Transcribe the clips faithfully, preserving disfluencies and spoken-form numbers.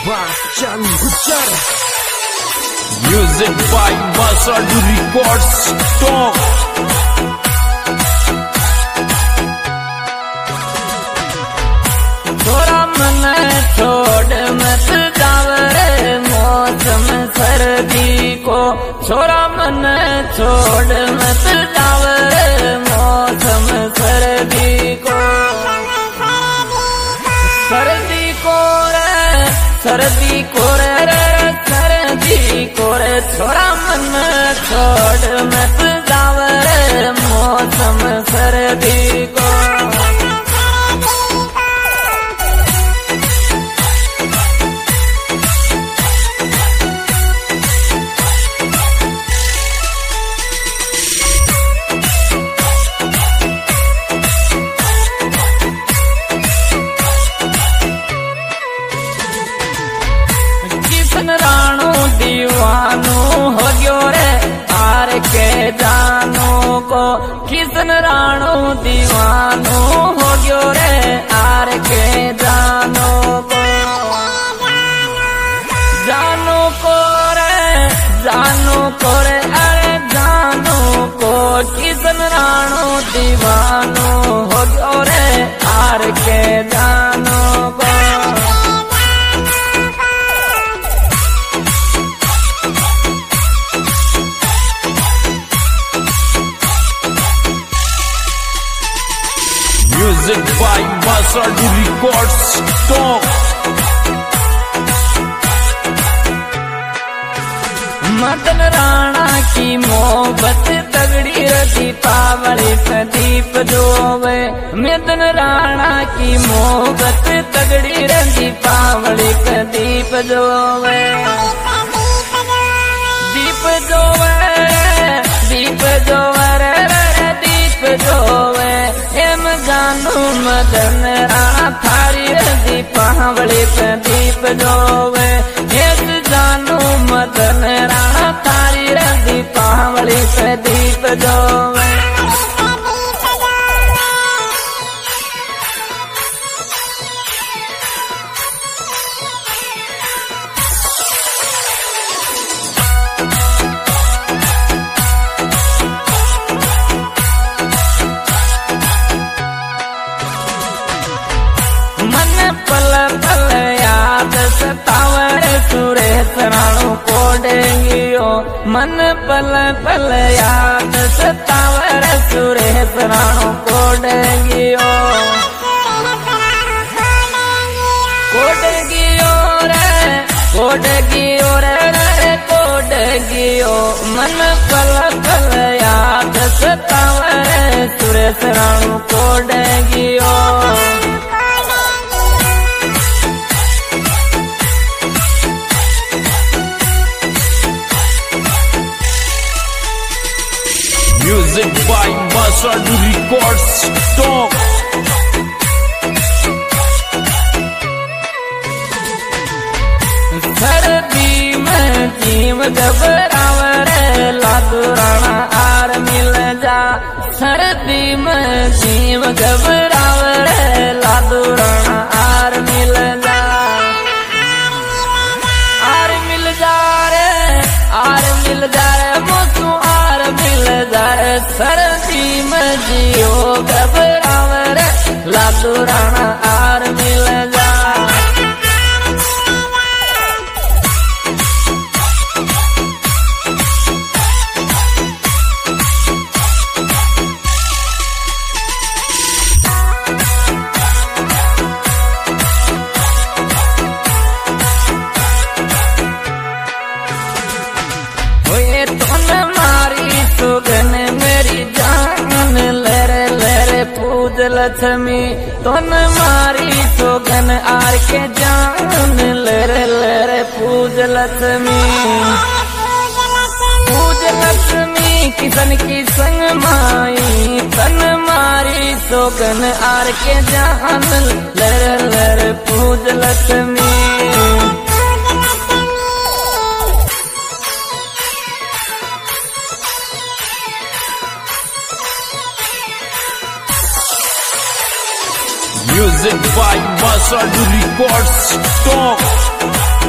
Bastian Gujar. Music by Masadu Records. Talk. थोड़ा मन छोड़ मत जावरे मौसम सर्दी को, छोड़ा मन छोड़ मत जावरे मौसम सर्दी को। सर्दी को रे सर्दी को रे सर्दी को रे, छोड़ा मन छोड़ मत जावरे मौसम सर्दी को। राणो दीवानो हो गयो रे आर के जानो को, किसन राणो दीवानो हो गयो रे आर के जानो को। जानो को रे जानो को रे अरे जानो को, किसन राणो दीवानो हो गयो रे आर के जानो को। Music by Masadu Records. Talk. Madan Rana की मोहब्बत तगड़ी दीपावली प्रदीप जोवे, मदन राणा की मोहब्बत तगड़ी दीपावली प्रदीप जोवे। दीप जोवे दीप जोवे रे दीप जोवे, एम जानू मदन राणा थारी दीपावली प्रदीप जोवे। एक जानू मदन राणा थारी दीपावली प्रदीप जोवे। पल पल याद सतावरे सुरेश राणो कोडेंगियो, मन पल पल याद सतावरे सुरेश राणो कोडेंगियो। कोडेंगियो रे कोडेंगियो रे रे कोडेंगियो, मन पल पल याद सतावरे Suresh Rano कोडेंगियो। Music by Masadu Records. Talk. सर्दी में जीव घबरावरे लादू राणा आर मिल जा, सर्दी में जीव घबरावरे लादू राणा आर मिल जा। आर मिल जा रे आर मिल जा रे मोसू आर मिल जा रे, सर्दी में जियो घबरावरे लादू राणा आर मिल जा। सुगन मेरी जान लरे लरे पूज लक्ष्मी, तोन मारी सुगन आर के जान लरे लरे पूज लक्ष्मी। पूज लक्ष्मी किसन की संग माई, तन मारी सुगन आर के जान लरे लरे पूज Lakshmi. Music by Masadu Records. Talk.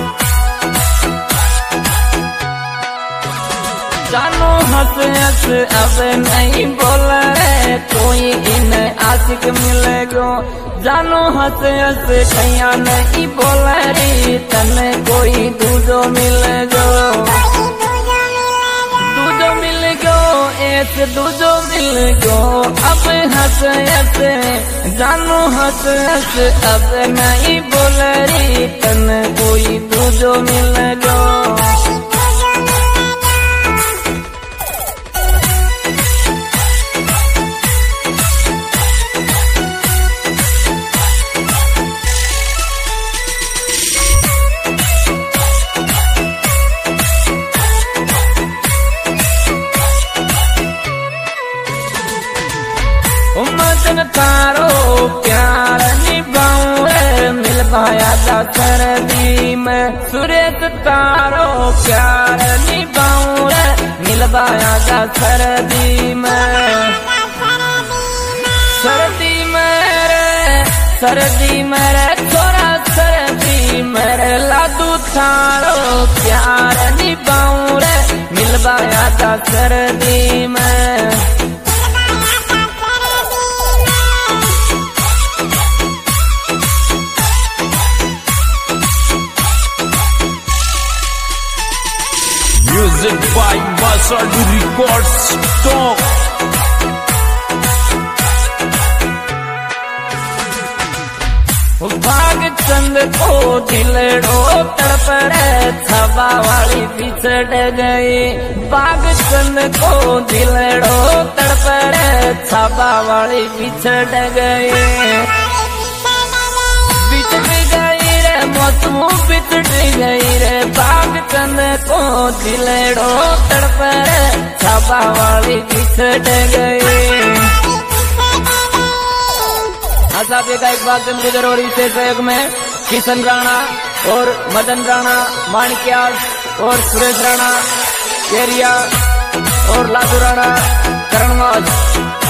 जानो हंस हंस अब नहीं बोल रे कोई इन आशिक मिलेगो। जानो हंस हंस कहीं नहीं बोल रे तने कोई दूजो मिलेगो। दूजो मिल गो एक दूजो मिल गो अब हंस हंस जानो हंस हंस अब नहीं बोल रे तने कोई दूजो मिलेगो। मदन तारो प्यार निभाऊं रे मिल पाया था सर्दी में। सुरेश तारो प्यार निभाऊं रे मिल पाया था सर्दी में। सर्दी में रे सर्दी में रे थोड़ा सर्दी में रे लादू थारो प्यार निभाऊं रे मिल पाया था सर्दी में। Music by Masadu Records Stock. भाग चंद को दिलड़ो तड़प रे छबा वाली बिछड़ गई। भाग चंद को दिलड़ो तड़प रे छबा वाली बिछड़ गई। बिछड़ गई रे मौसम बिछड़ गई रे भाग चंद को दिलड़ो तड़प रे छबा वाली बिछड़ गई। आसाफी का एक बात गुजर और इसे सहयोग में किशन राणा और मदन राणा, माणिक्यास और सुरेश राणा, केरिया और लादू राणा, करणवाज।